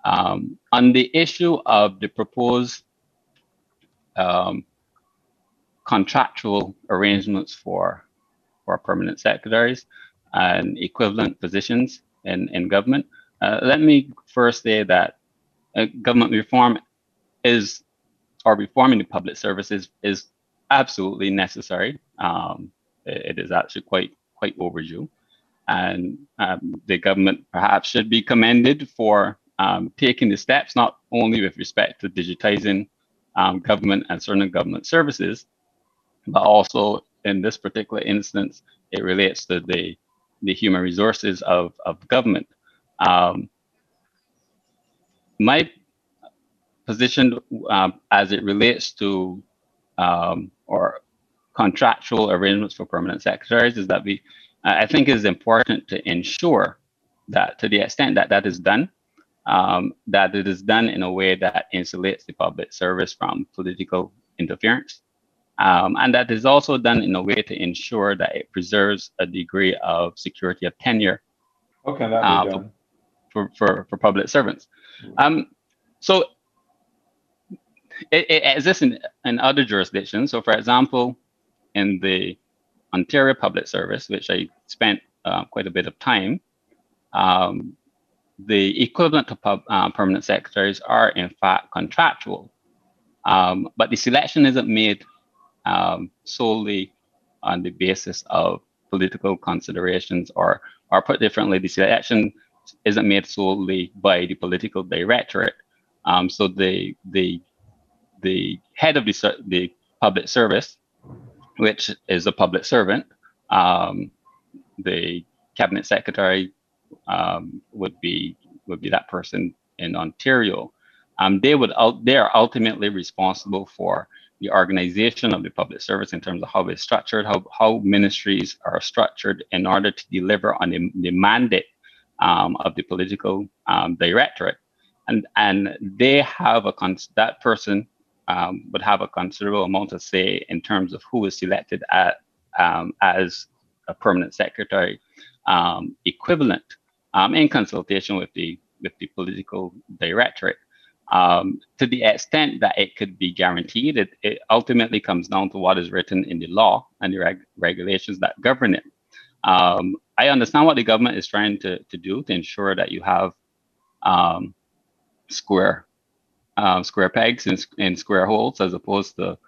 On the issue of the proposed um, contractual arrangements for permanent secretaries and equivalent positions in government, let me first say that government reform is, or reforming the public services is absolutely necessary. It is actually quite overdue, and the government perhaps should be commended for taking the steps, not only with respect to digitizing government and certain government services, but also in this particular instance, it relates to the human resources of government. Um, my position as it relates to or contractual arrangements for permanent secretaries is that I think it is important to ensure that to the extent that that is done, that it is done in a way that insulates the public service from political interference. And that is also done in a way to ensure that it preserves a degree of security of tenure How can that be done? for public servants. So it exists in other jurisdictions. So for example, in the Ontario Public Service, which I spent quite a bit of time, the equivalent to permanent secretaries are in fact contractual, but the selection isn't made solely on the basis of political considerations, or put differently, the selection isn't made solely by the political directorate. So the head of the public service, which is a public servant, the cabinet secretary would be that person in Ontario. They are ultimately responsible for the organization of the public service in terms of how it's structured, how ministries are structured in order to deliver on the mandate of the political directorate, and they have that person would have a considerable amount of say in terms of who is selected as a permanent secretary equivalent in consultation with the political directorate. To the extent that it could be guaranteed, it ultimately comes down to what is written in the law and the regulations that govern it. I understand what the government is trying to do to ensure that you have square pegs in square holes, as opposed to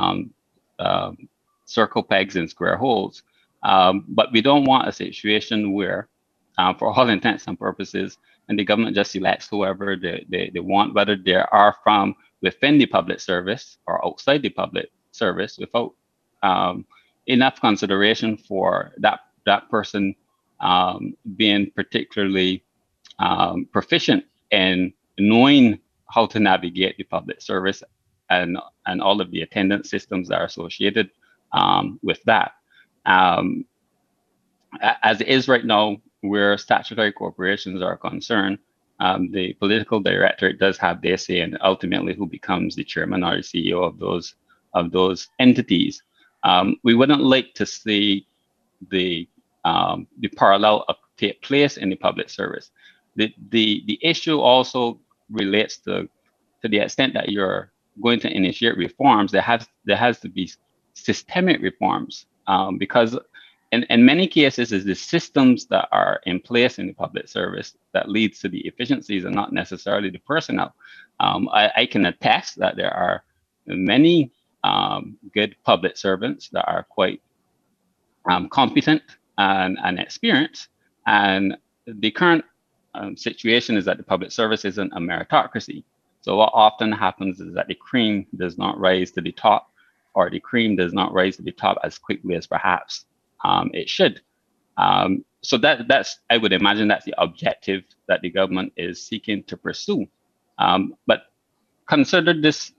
circle pegs in square holes. But we don't want a situation where, for all intents and purposes, and the government just selects whoever they want, whether they are from within the public service or outside the public service, without enough consideration for that person being particularly proficient in knowing how to navigate the public service and all of the attendance systems that are associated with that. As it is right now, where statutory corporations are concerned, the political directorate does have their say in ultimately who becomes the chairman or the CEO of those entities. We wouldn't like to see the parallel take place in the public service. The issue also relates to the extent that you're going to initiate reforms. There has to be systemic reforms, because in many cases, it's the systems that are in place in the public service that leads to the efficiencies and not necessarily the personnel. I can attest that there are many good public servants that are quite competent and experienced. And the current situation is that the public service isn't a meritocracy. So what often happens is that the cream does not rise to the top, or the cream does not rise to the top as quickly as perhaps it should. So that's, I would imagine, that's the objective that the government is seeking to pursue. But consider this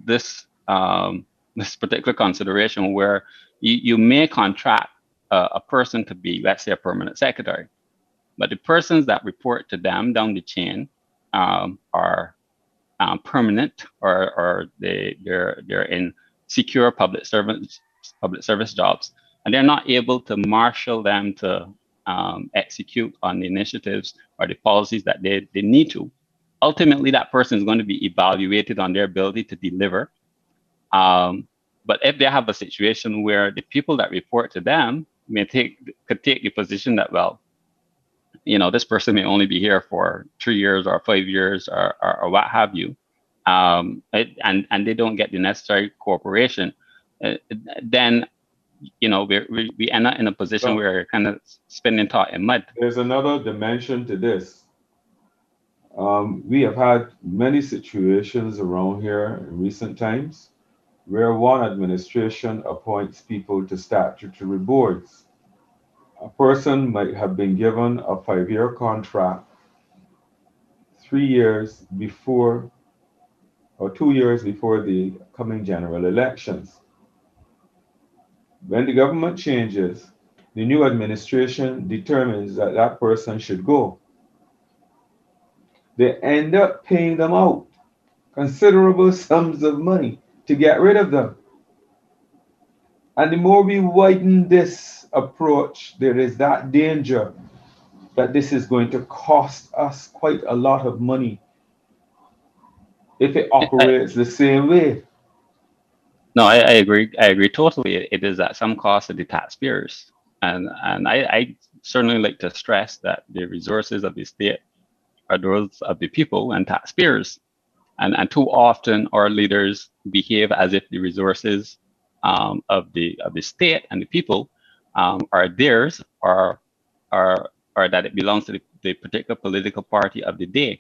particular consideration where you may contract a person to be, let's say, a permanent secretary, but the persons that report to them down the chain are permanent, or they're in secure public service jobs, and they're not able to marshal them to execute on the initiatives or the policies that they need to. ultimately that person is going to be evaluated on their ability to deliver. But if they have a situation where the people that report to them could take the position that, well, this person may only be here for 3 years or 5 years or what have you, and they don't get the necessary cooperation, then we end up in a position where we're kind of spinning top in mud. There's another dimension to this. We have had many situations around here in recent times where one administration appoints people to statutory boards. A person might have been given a 5-year contract 3 years before or 2 years before the coming general elections. When the government changes, the new administration determines that that person should go. They end up paying them out considerable sums of money to get rid of them. And the more we widen this approach, there is that danger that this is going to cost us quite a lot of money if it operates the same way. No, I agree. I agree totally. It is at some cost to the taxpayers. And I certainly like to stress that the resources of the state are those of the people and taxpayers. And too often our leaders behave as if the resources of the state and the people are theirs, or that it belongs to the particular political party of the day.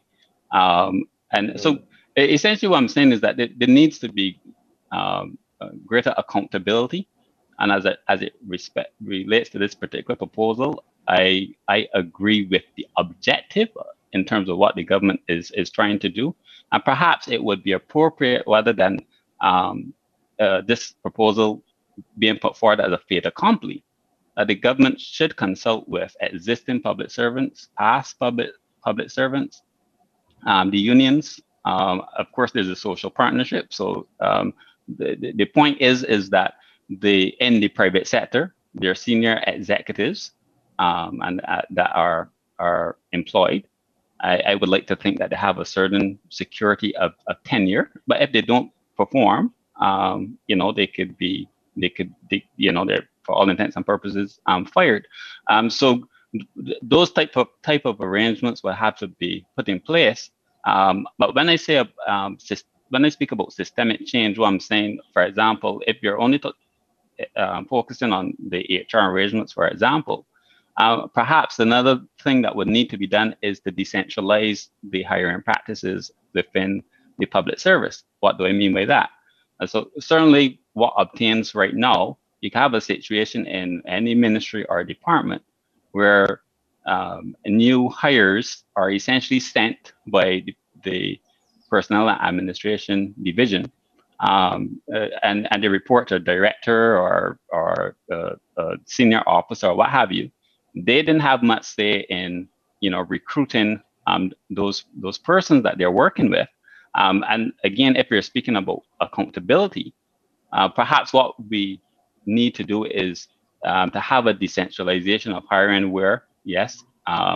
And so essentially what I'm saying is that there needs to be greater accountability. And as it relates to this particular proposal, I agree with the objective in terms of what the government is trying to do. And perhaps it would be appropriate, rather than this proposal being put forward as a fait accompli, the government should consult with existing public servants, past public servants, the unions. Of course, there's a social partnership. So the point is that in the private sector, there are senior executives and that are employed. I would like to think that they have a certain security of tenure, but if they don't perform, they could be, they're, for all intents and purposes, fired. So those type of arrangements will have to be put in place. But when I say when I speak about systemic change, what I'm saying, for example, if you're only focusing on the HR arrangements, for example, perhaps another thing that would need to be done is to decentralize the hiring practices within the public service. What do I mean by that? So certainly what obtains right now, you can have a situation in any ministry or department where new hires are essentially sent by the personnel and administration division, and they report to a director or a senior officer or what have you. They didn't have much say in recruiting those persons that they're working with. And again, if you're speaking about accountability, perhaps what we need to do is to have a decentralization of hiring where, yes,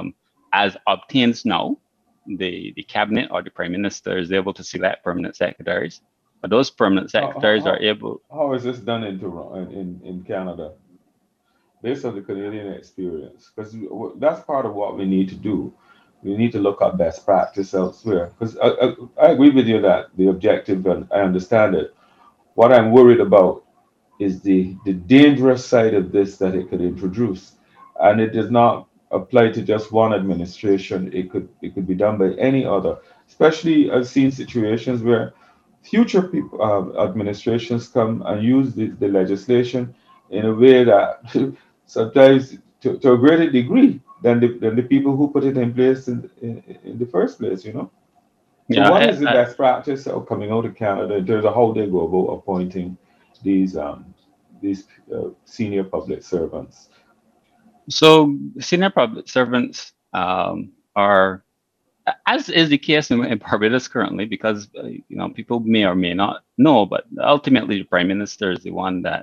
as obtains now, the cabinet or the prime minister is able to select permanent secretaries, but those permanent secretaries are able. How is this done in Canada? Based on the Canadian experience, because that's part of what we need to do. We need to look at best practice elsewhere. Because I agree with you that the objective, and I understand it. What I'm worried about is the dangerous side of this that it could introduce, and it does not apply to just one administration. It could be done by any other. Especially, I've seen situations where future people, administrations come and use the legislation in a way that sometimes to a greater degree than the people who put it in place in the first place, So Yeah, what is the best practice coming out of Canada in terms of how they go about appointing these senior public servants? So senior public servants are, as is the case in Barbados currently, because people may or may not know, but ultimately the prime minister is the one that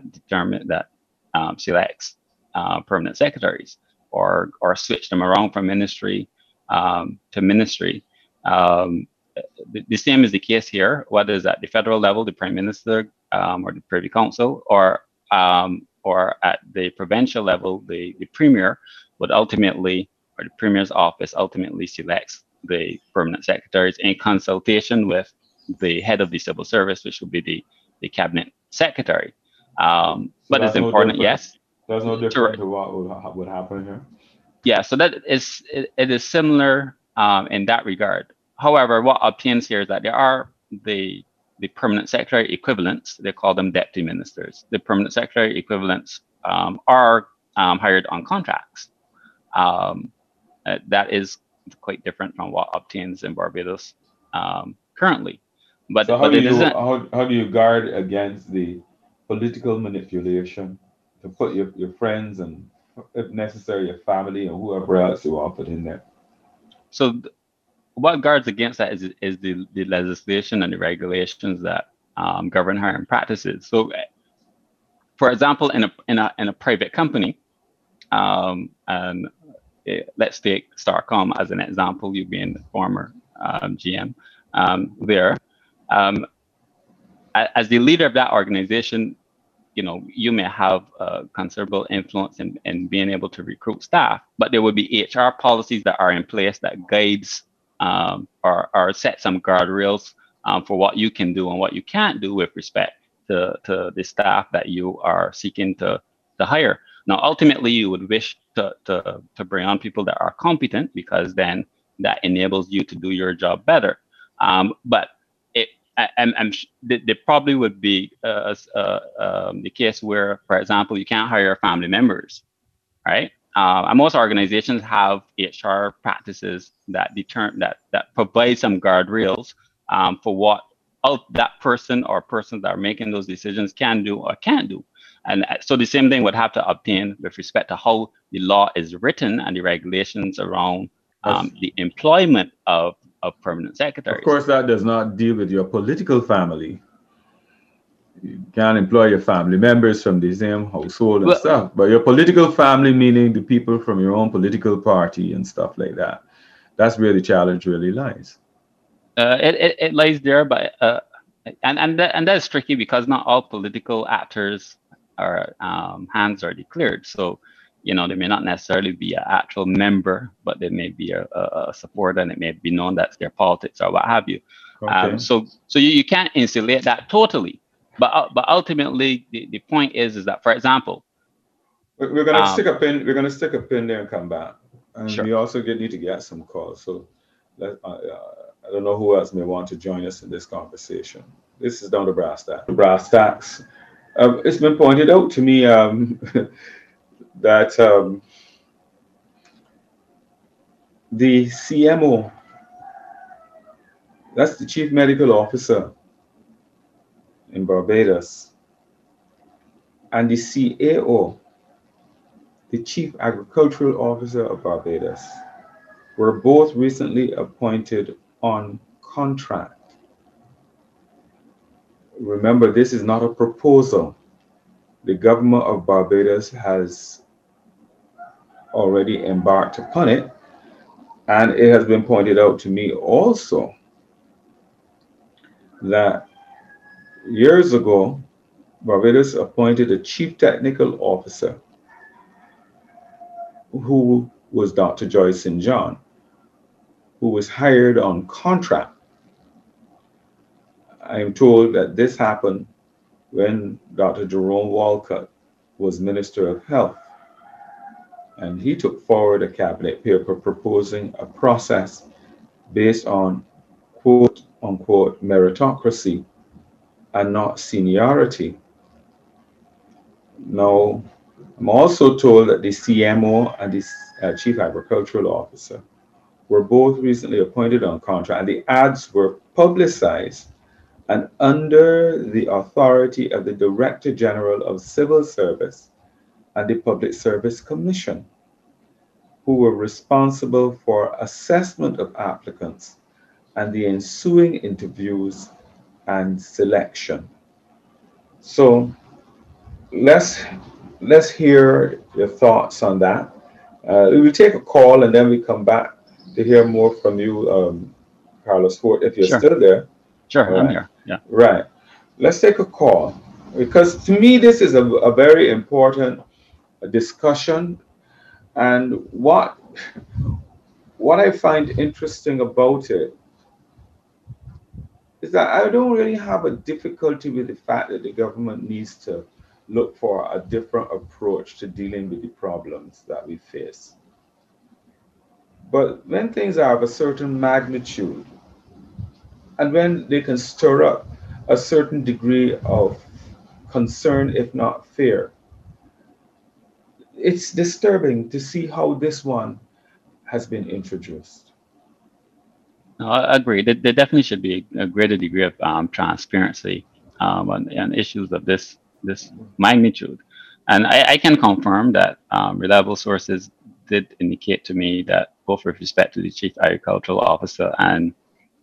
selects permanent secretaries or switch them around from ministry to ministry. the same is the case here, whether it's at the federal level, the Prime Minister or the Privy Council, or at the provincial level, the Premier would ultimately, or the Premier's office ultimately selects the permanent secretaries in consultation with the head of the civil service, which would be the cabinet secretary. So but it's important, yes. There's no difference to what would happen here. Yeah, so that is it is similar in that regard. However, what obtains here is that there are the permanent secretary equivalents. They call them deputy ministers. The permanent secretary equivalents are hired on contracts. That is quite different from what obtains in Barbados currently. But, so how do you guard against the political manipulation to put your friends and, if necessary, your family and whoever else you want put in there? So what guards against that is the legislation and the regulations that govern hiring practices. So, for example, in a private company, and let's take Starcom as an example. You being the former GM there. As the leader of that organization, you may have considerable influence in being able to recruit staff, but there would be HR policies that are in place that guides or set some guardrails for what you can do and what you can't do with respect to the staff that you are seeking to hire. Now, ultimately, you would wish to bring on people that are competent, because then that enables you to do your job better. But there probably would be the case where, for example, you can't hire family members, right? And most organizations have HR practices that provide some guardrails for what that person or persons that are making those decisions can do or can't do. And so the same thing would have to obtain with respect to how the law is written and the regulations around the employment of permanent secretaries. Of course, that does not deal with your political family. You can't employ your family members from the same household and stuff, but your political family, meaning the people from your own political party and stuff like that, that's where the challenge really lies. It lies there, but and that's tricky, because not all political actors are hands are declared. So, they may not necessarily be an actual member, but they may be a supporter, and it may be known that's their politics or what have you. Okay. So you can't insulate that totally. But ultimately, the point is that, for example, we're going to stick a pin. We're going to stick a pin there and come back, and sure. We also need to get some calls. So I don't know who else may want to join us in this conversation. This is down to brass tacks. Brass tacks. It's been pointed out to me that the CMO, that's the Chief Medical Officer in Barbados, and the CAO, the Chief Agricultural Officer of Barbados, were both recently appointed on contract. Remember, this is not a proposal. The government of Barbados has already embarked upon it, and it has been pointed out to me also that years ago, Barbados appointed a Chief Technical Officer who was Dr. Joyce St. John, who was hired on contract. I am told that this happened when Dr. Jerome Walcott was Minister of Health, and he took forward a cabinet paper proposing a process based on quote unquote meritocracy and not seniority. Now, I'm also told that the CMO and the Chief Agricultural Officer were both recently appointed on contract, and the ads were publicized and under the authority of the Director General of Civil Service and the Public Service Commission, who were responsible for assessment of applicants and the ensuing interviews and selection. So let's hear your thoughts on that. We will take a call and then we come back to hear more from you, Carlos Fort, if you're Sure, still there. sure, All I'm right. here. Yeah. Right. Let's take a call because to me this is a very important discussion. And what I find interesting about it is that I don't really have a difficulty with the fact that the government needs to look for a different approach to dealing with the problems that we face. But when things are of a certain magnitude and when they can stir up a certain degree of concern, if not fear, it's disturbing to see how this one has been introduced. No, I agree. There definitely should be a greater degree of transparency on issues of this magnitude. And I can confirm that reliable sources did indicate to me that both with respect to the chief agricultural officer and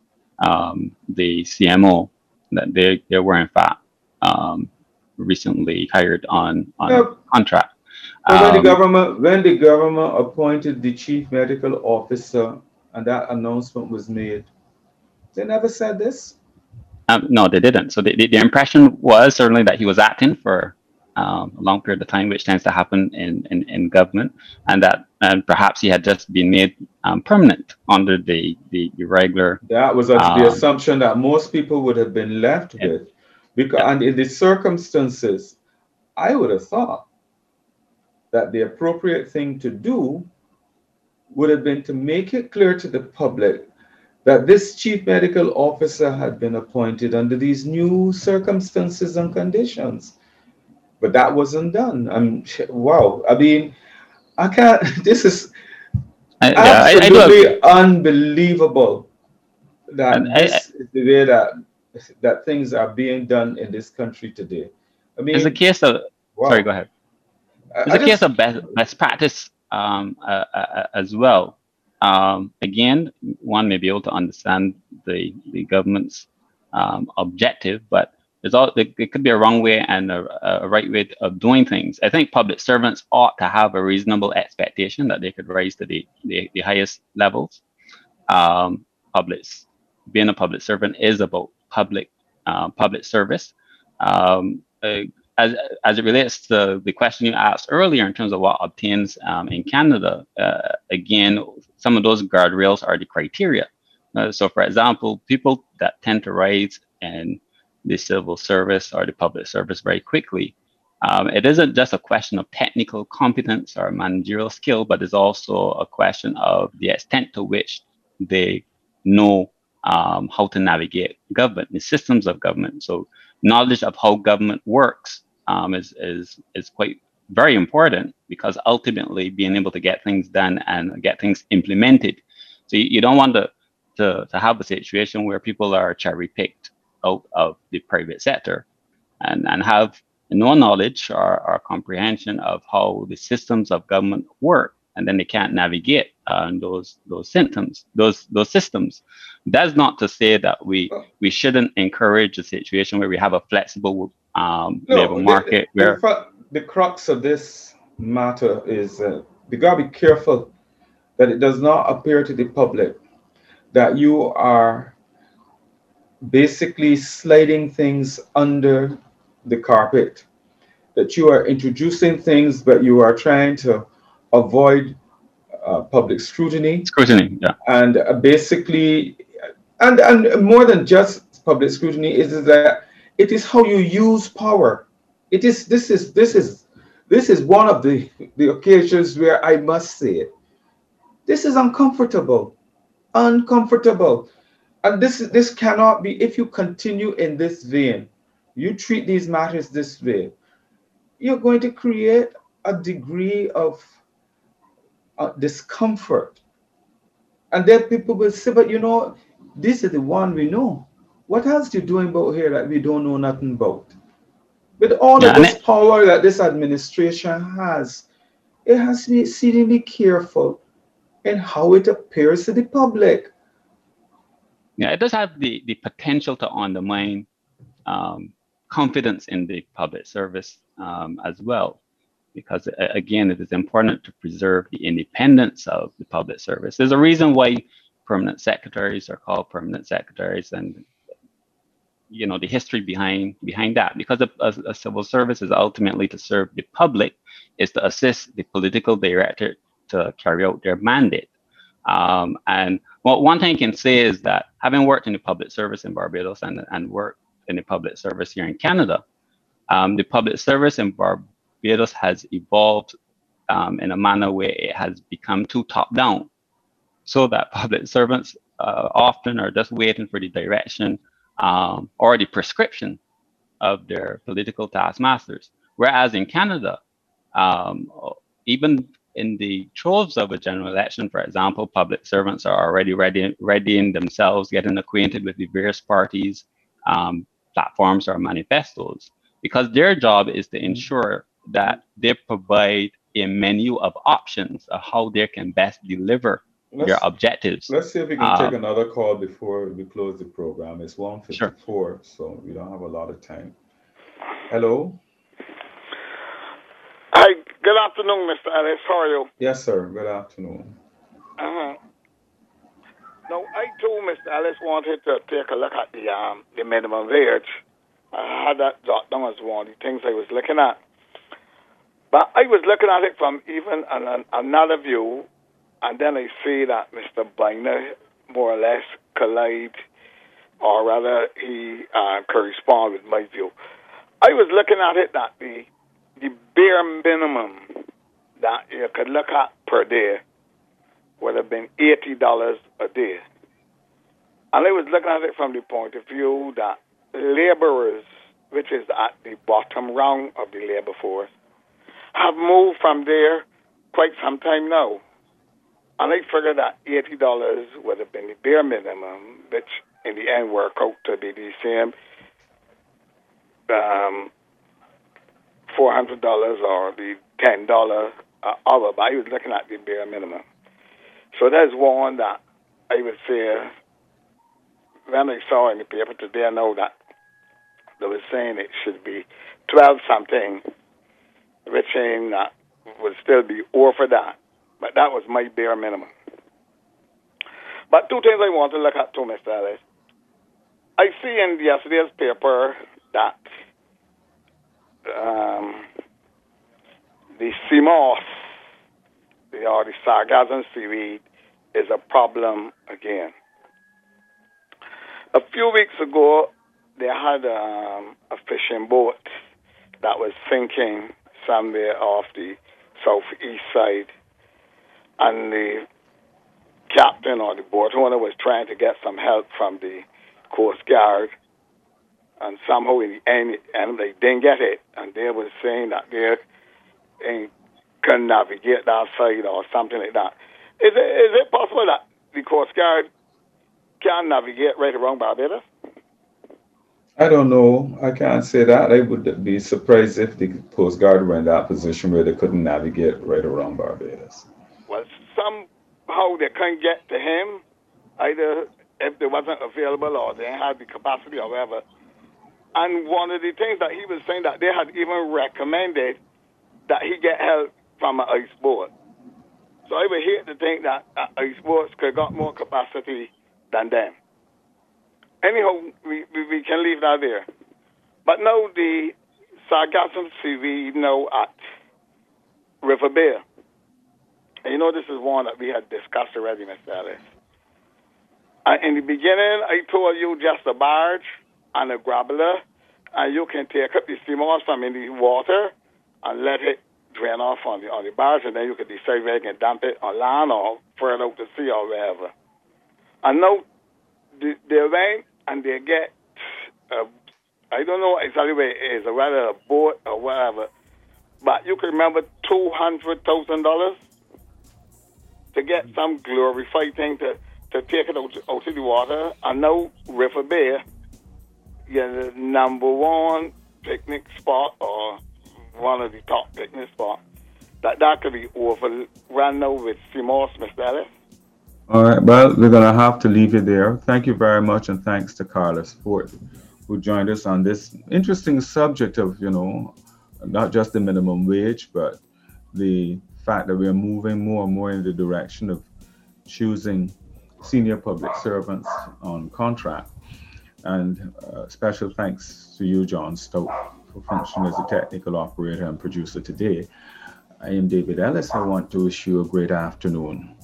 the CMO, that they were in fact um, recently hired on Yep. contract. But Um, when the government appointed the chief medical officer and that announcement was made, they never said this. No, they didn't. So the impression was certainly that he was acting for a long period of time, which tends to happen in government, and that and perhaps he had just been made permanent under the regular. That was the Um, assumption that most people would have been left yeah, with. Because, yeah, and in the circumstances, I would have thought that the appropriate thing to do would have been to make it clear to the public that this chief medical officer had been appointed under these new circumstances and conditions. But that wasn't done. Wow. I mean, I can't, this is yeah. I do agree. absolutely unbelievable And that this is the way that things are being done in this country today. I it's a mean, case of. Sorry, wow. go ahead. It's I a case just, of best practice as well. Again, one may be able to understand the government's objective, but it could be a wrong way and a right way of doing things. I think public servants ought to have a reasonable expectation that they could rise to the highest levels. Um, public Being a public servant is about public service. Um, uh, as as it relates to the question you asked earlier in terms of what obtains in Canada, again, some of those guardrails are the criteria. So, for example, people that tend to rise in the civil service or the public service very quickly, it isn't just a question of technical competence or managerial skill, but it's also a question of the extent to which they know how to navigate government, the systems of government. So knowledge of how government works is quite very important because ultimately being able to get things done and get things implemented. So you don't want to have a situation where people are cherry picked out of the private sector and have no knowledge or comprehension of how the systems of government work, and then they can't navigate those systems. That's not to say that we shouldn't encourage a situation where we have a flexible labor no, market where the crux of this matter is we gotta be careful that it does not appear to the public that you are basically sliding things under the carpet, that you are introducing things, but you are trying to avoid public scrutiny scrutiny. Yeah, and basically, and more than just public scrutiny, is that it is how you use power. It is this is one of the occasions where I must say it. This is uncomfortable, uncomfortable. And this cannot be, if you continue in this vein, you treat these matters this way, you're going to create a degree of discomfort. And then people will say, but this is the one we know. What else you doing about here that we don't know nothing about? With all yeah, of this power that this administration has, it has to be exceedingly careful in how it appears to the public. yeah, it does have the potential to undermine confidence in the public service as well. Because again, it is important to preserve the independence of the public service. There's a reason why permanent secretaries are called permanent secretaries, and the history behind that, because a civil service is ultimately to serve the public, is to assist the political director to carry out their mandate. And one thing I can say is that, having worked in the public service in Barbados and worked in the public service here in Canada, the public service in Barbados has evolved in a manner where it has become too top-down, so that public servants often are just waiting for the direction or the prescription of their political taskmasters. Whereas in Canada, even in the throes of a general election, for example, public servants are already readying themselves, getting acquainted with the various parties' platforms or manifestos, because their job is to ensure that they provide a menu of options of how they can best deliver their objectives. Let's see if we can take another call before we close the program. It's 1:54, sure. So we don't have a lot of time. Hello? Hi, good afternoon, Mr. Ellis. How are you? Yes, sir. Good afternoon. No, I too, Mr. Ellis, wanted to take a look at the minimum wage. I had that jot down as one of the things I was looking at. But I was looking at it from even another view, and then I see that Mr. Byner more or less collide, or rather he correspond with my view. I was looking at it that the bare minimum that you could look at per day would have been $80 a day. And I was looking at it from the point of view that laborers, which is at the bottom rung of the labor force, have moved from there quite some time now. And I figured that $80 would have been the bare minimum, which in the end worked out to be the same $400 or the $10 hour. But I was looking at the bare minimum. So that's one that I would say, when I saw in the paper today, I know that they were saying it should be 12 something, which saying that would still be over that. But that was my bare minimum. But two things I want to look at too, Mr. Ellis. I see in yesterday's paper that the CMOS, or the sargassum seaweed, is a problem again. A few weeks ago, they had a fishing boat that was sinking somewhere off the southeast side, and the captain or the boat owner was trying to get some help from the Coast Guard, and somehow in the end they didn't get it, and they were saying that they couldn't navigate that side or something like that. Is it possible that the Coast Guard can navigate right around Barbados? I don't know. I can't say that. I would be surprised if the Coast Guard were in that position where they couldn't navigate right around Barbados. Well, somehow they couldn't get to him, either if they wasn't available or they had the capacity or whatever. And one of the things that he was saying, that they had even recommended that he get help from an ice boat. So I would hate to think that ice boats could got more capacity than them. Anyhow, we can leave that there. But now the sargassum seaweed now at River Bear. And this is one that we had discussed already, Mr. Ellis. In the beginning, I told you just a barge and a grappler, and you can take up the CMOS from in the water and let it drain off on the barge, and then you can decide whether you can dump it on land or further out to sea or wherever. And now they went and they get, I don't know exactly where it is, or whether a boat or whatever, but you can remember $200,000 to get some glorified thing to take it out of the water. And now River Bear, the number one picnic spot, or one of the top picnic spots, that could be overrun now with CMOS, Mr. Ellis. All right, well, we're going to have to leave it there. Thank you very much, and thanks to Carlos Fort, who joined us on this interesting subject of, not just the minimum wage, but the fact that we're moving more and more in the direction of choosing senior public servants on contract. And special thanks to you, John Stout, for functioning as a technical operator and producer today. I am David Ellis. I want to wish you a great afternoon.